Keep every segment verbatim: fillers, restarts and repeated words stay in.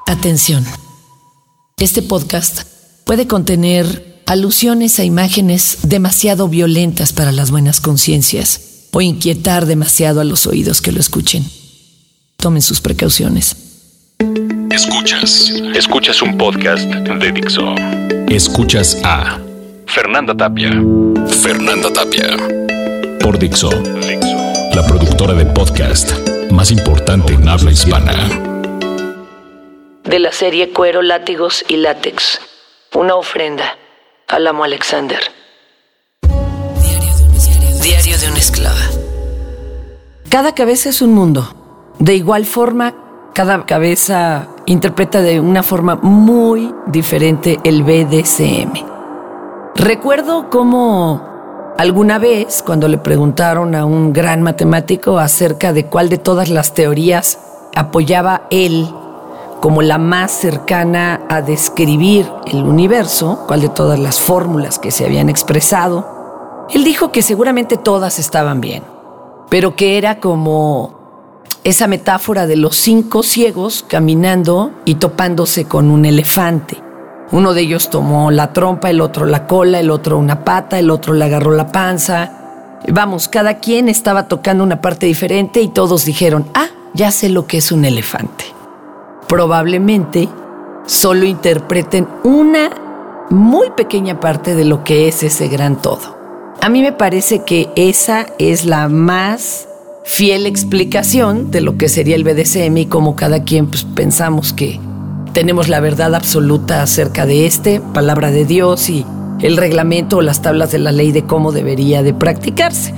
Atención. Este podcast puede contener alusiones a imágenes demasiado violentas para las buenas conciencias o inquietar demasiado a los oídos que lo escuchen. Tomen sus precauciones. Escuchas, escuchas un podcast de Dixo. Escuchas a Fernanda Tapia. Fernanda Tapia. Por Dixo, la productora de podcast más importante en habla hispana. De la serie Cuero, Látigos y Látex. Una ofrenda al amo Alexander. Diario de una esclava. Cada cabeza es un mundo. De igual forma, cada cabeza interpreta de una forma muy diferente el B D S M. Recuerdo cómo alguna vez, cuando le preguntaron a un gran matemático acerca de cuál de todas las teorías apoyaba él como la más cercana a describir el universo, cuál de todas las fórmulas que se habían expresado, él dijo que seguramente todas estaban bien, pero que era como esa metáfora de los cinco ciegos caminando y topándose con un elefante. Uno de ellos tomó la trompa, el otro la cola, el otro una pata, el otro le agarró la panza. Vamos, cada quien estaba tocando una parte diferente y todos dijeron, ah, ya sé lo que es un elefante. Probablemente solo interpreten una muy pequeña parte de lo que es ese gran todo. A mí me parece que esa es la más fiel explicación de lo que sería el B D S M y cómo cada quien pues, pensamos que tenemos la verdad absoluta acerca de este, palabra de Dios y el reglamento o las tablas de la ley de cómo debería de practicarse.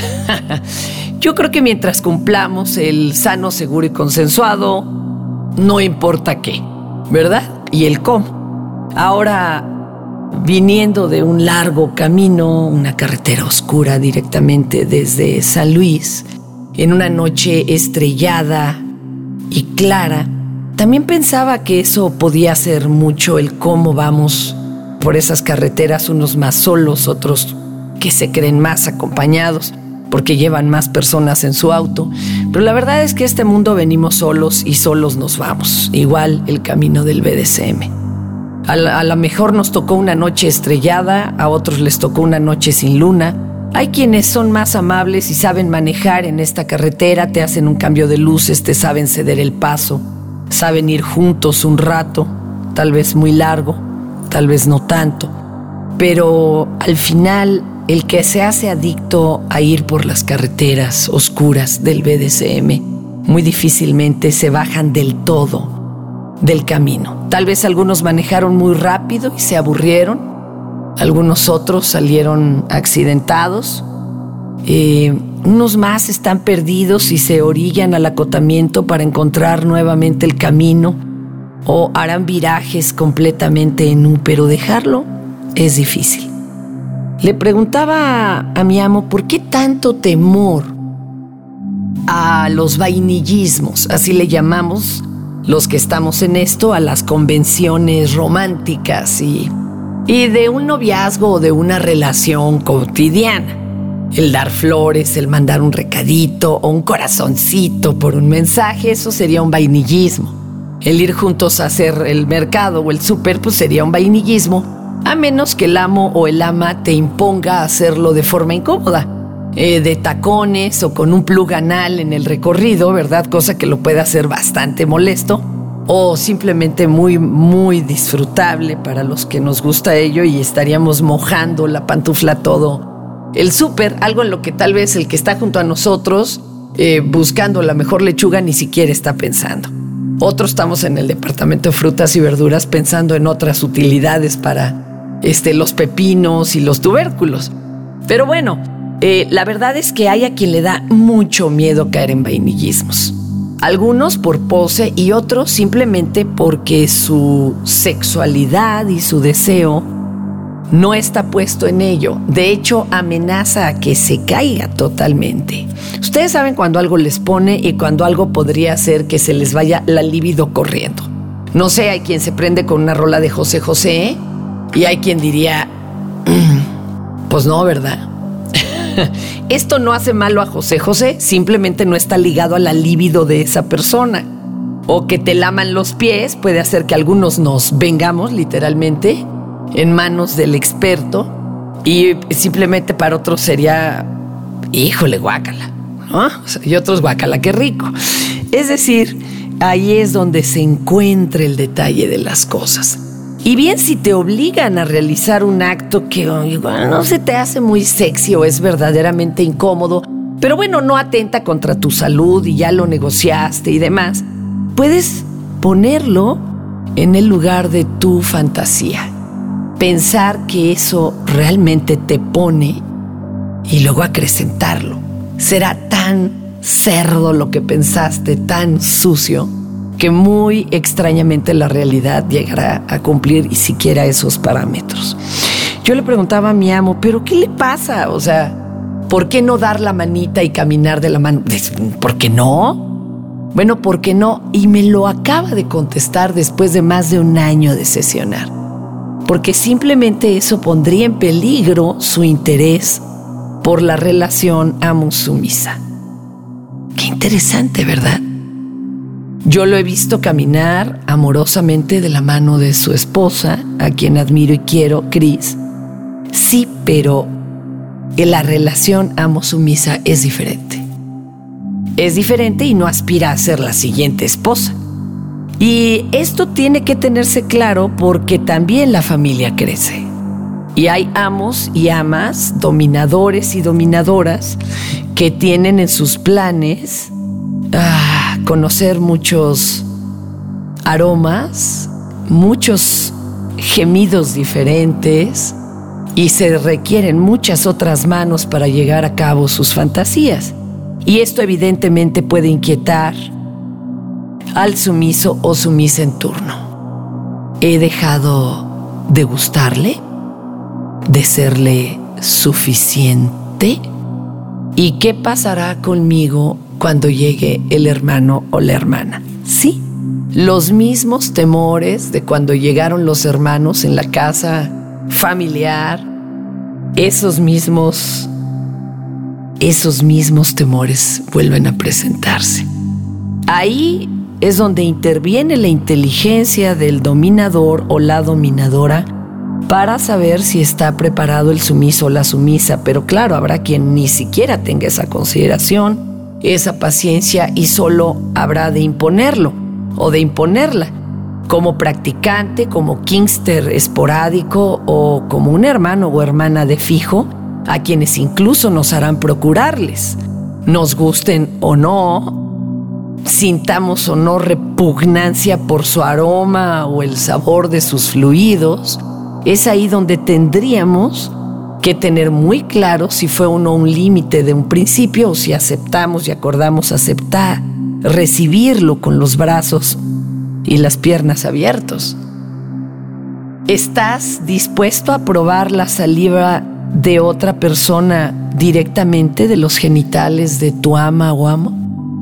Yo creo que mientras cumplamos el sano, seguro y consensuado, no importa qué, ¿verdad? Y el cómo. Ahora, viniendo de un largo camino, una carretera oscura directamente desde San Luis, en una noche estrellada y clara, también pensaba que eso podía ser mucho el cómo vamos por esas carreteras, unos más solos, otros que se creen más acompañados porque llevan más personas en su auto. Pero la verdad es que este mundo venimos solos y solos nos vamos. Igual el camino del B D S M. A la, a la mejor nos tocó una noche estrellada, a otros les tocó una noche sin luna. Hay quienes son más amables y saben manejar en esta carretera, te hacen un cambio de luces, te saben ceder el paso, saben ir juntos un rato, tal vez muy largo, tal vez no tanto. Pero al final, el que se hace adicto a ir por las carreteras oscuras del B D S M, muy difícilmente se bajan del todo del camino. Tal vez algunos manejaron muy rápido y se aburrieron, algunos otros salieron accidentados, eh, unos más están perdidos y se orillan al acotamiento para encontrar nuevamente el camino o harán virajes completamente en U, pero dejarlo es difícil. Le preguntaba a mi amo por qué tanto temor a los vainillismos, así le llamamos los que estamos en esto, a las convenciones románticas y, y de un noviazgo o de una relación cotidiana. El dar flores, el mandar un recadito o un corazoncito por un mensaje, eso sería un vainillismo. El ir juntos a hacer el mercado o el súper, pues sería un vainillismo, a menos que el amo o el ama te imponga hacerlo de forma incómoda, eh, de tacones o con un plug anal en el recorrido, ¿verdad? Cosa que lo puede hacer bastante molesto o simplemente muy, muy disfrutable para los que nos gusta ello y estaríamos mojando la pantufla todo el súper, algo en lo que tal vez el que está junto a nosotros eh, buscando la mejor lechuga ni siquiera está pensando. Otros estamos en el departamento de frutas y verduras pensando en otras utilidades para Este, los pepinos y los tubérculos. Pero bueno, eh, la verdad es que hay a quien le da mucho miedo caer en vainillismos. Algunos por pose y otros simplemente porque su sexualidad y su deseo no está puesto en ello. De hecho, amenaza a que se caiga totalmente. Ustedes saben cuando algo les pone y cuando algo podría hacer que se les vaya la libido corriendo. No sé, hay quien se prende con una rola de José José y hay quien diría, pues no, ¿verdad? Esto no hace malo a José José, simplemente no está ligado a la libido de esa persona. o que te laman los pies, puede hacer que algunos nos vengamos literalmente en manos del experto, y simplemente para otros sería, híjole, guácala, ¿no? O sea, y otros, guácala, qué rico. Es decir, ahí es donde se encuentra el detalle de las cosas. Y bien, si te obligan a realizar un acto que bueno, no se te hace muy sexy o es verdaderamente incómodo, pero bueno, no atenta contra tu salud y ya lo negociaste y demás, puedes ponerlo en el lugar de tu fantasía. Pensar que eso realmente te pone y luego acrecentarlo. Será tan cerdo lo que pensaste, tan sucio, que muy extrañamente la realidad llegará a cumplir y siquiera esos parámetros. Yo le preguntaba a mi amo, ¿pero qué le pasa? O sea, ¿por qué no dar la manita y caminar de la mano? ¿Por qué no? Bueno, ¿por qué no? Y me lo acaba de contestar después de más de un año de sesionar. Porque simplemente eso pondría en peligro su interés por la relación amo-sumisa. Qué interesante, ¿verdad? Yo lo he visto caminar amorosamente de la mano de su esposa, a quien admiro y quiero, Cris. Sí, pero la relación amo-sumisa es diferente. Es diferente y no aspira a ser la siguiente esposa. Y esto tiene que tenerse claro porque también la familia crece. Y hay amos y amas, dominadores y dominadoras que tienen en sus planes ah, conocer muchos aromas, muchos gemidos diferentes, y se requieren muchas otras manos para llegar a cabo sus fantasías. Y esto evidentemente puede inquietar al sumiso o sumisa en turno. ¿He dejado de gustarle? ¿De serle suficiente? ¿Y qué pasará conmigo cuando llegue el hermano o la hermana? Sí, los mismos temores de cuando llegaron los hermanos en la casa familiar, esos mismos, esos mismos temores vuelven a presentarse. Ahí es donde interviene la inteligencia del dominador o la dominadora para saber si está preparado el sumiso o la sumisa. Pero claro, habrá quien ni siquiera tenga esa consideración, esa paciencia, y solo habrá de imponerlo o de imponerla, como practicante, como kingster esporádico o como un hermano o hermana de fijo, a quienes incluso nos harán procurarles, nos gusten o no, sintamos o no repugnancia por su aroma o el sabor de sus fluidos. Es ahí donde tendríamos que tener muy claro si fue o no un límite de un principio, o si aceptamos y acordamos aceptar, recibirlo con los brazos y las piernas abiertos. ¿Estás dispuesto a probar la saliva de otra persona directamente de los genitales de tu ama o amo?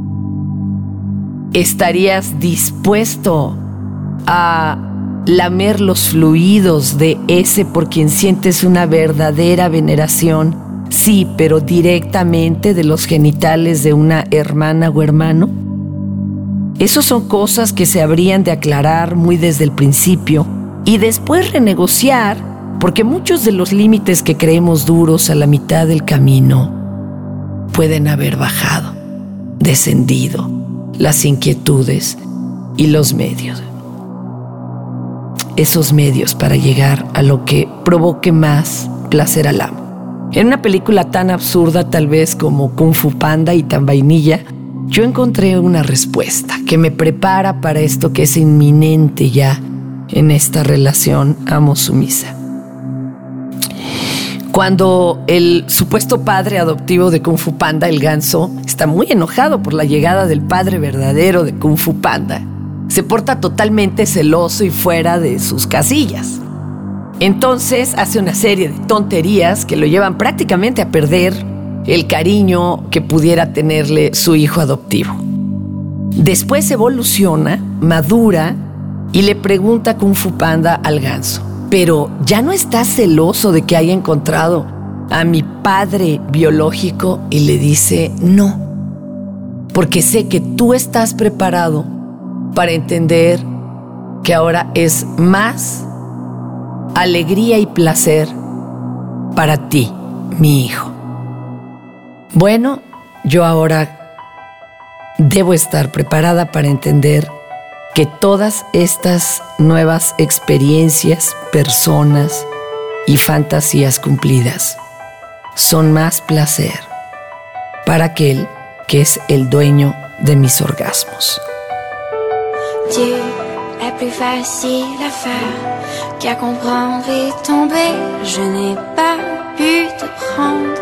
¿Estarías dispuesto a lamer los fluidos de ese por quien sientes una verdadera veneración? Sí, pero directamente de los genitales de una hermana o hermano. Esas son cosas que se habrían de aclarar muy desde el principio y después renegociar, porque muchos de los límites que creemos duros a la mitad del camino pueden haber bajado, descendido, las inquietudes y los medios. Esos medios para llegar a lo que provoque más placer al amo. En una película tan absurda tal vez como Kung Fu Panda y tan vainilla, yo encontré una respuesta que me prepara para esto que es inminente ya en esta relación amo-sumisa. Cuando el supuesto padre adoptivo de Kung Fu Panda, el ganso, está muy enojado por la llegada del padre verdadero de Kung Fu Panda, se porta totalmente celoso y fuera de sus casillas. Entonces hace una serie de tonterías que lo llevan prácticamente a perder el cariño que pudiera tenerle su hijo adoptivo. Después evoluciona, madura y le pregunta a Kung Fu Panda al ganso: ¿pero ya no estás celoso de que haya encontrado a mi padre biológico? Y le dice: no, porque sé que tú estás preparado para entender que ahora es más alegría y placer para ti, mi hijo. Bueno, yo ahora debo estar preparada para entender que todas estas nuevas experiencias, personas y fantasías cumplidas son más placer para aquel que es el dueño de mis orgasmos. Dieu est plus facile à faire qu'à comprendre et tomber. Je n'ai pas pu te prendre,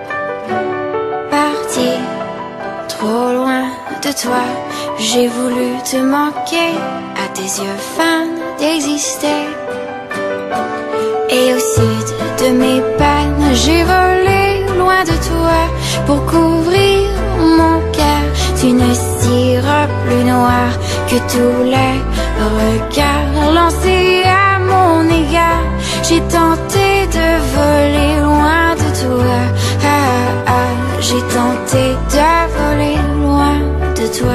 partir trop loin de toi. J'ai voulu te manquer, à tes yeux fans d'exister. Et au sud de mes pannes, j'ai volé loin de toi pour couvrir mon cœur d'une cire plus noire que tous les regards lancés à mon égard. J'ai tenté de voler loin de toi, ah, ah, ah. J'ai tenté de voler loin de toi.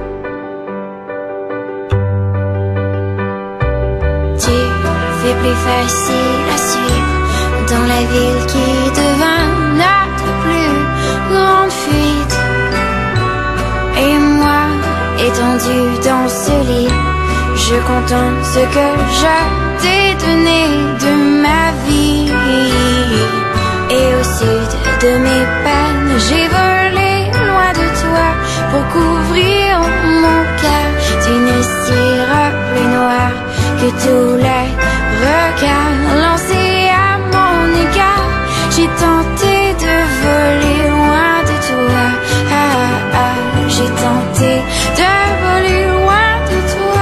Tu fais plus facile à suivre dans la ville qui devint notre plus grande fuite. Et moi, étendue dans ce lit, je contemple ce que je t'ai donné de ma vie. Et au sud de mes peines, j'ai volé loin de toi pour couvrir mon cœur d'une cire plus noire que tous les regards lancés à mon égard. J'ai tenté de voler loin de toi, ah, ah, ah. J'ai tenté de voler loin de toi.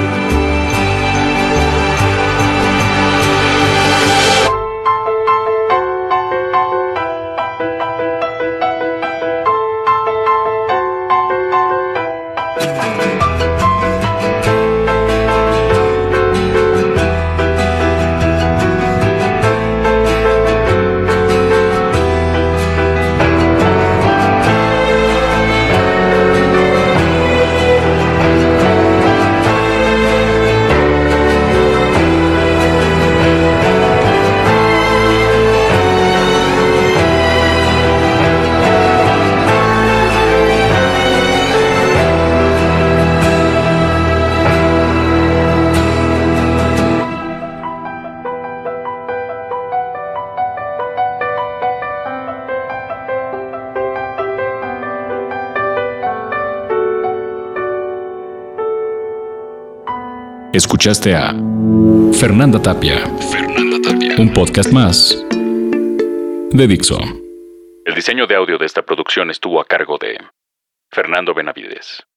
Escuchaste a Fernanda Tapia. Fernanda Tapia. Un podcast más de Dixo. El diseño de audio de esta producción estuvo a cargo de Fernando Benavides.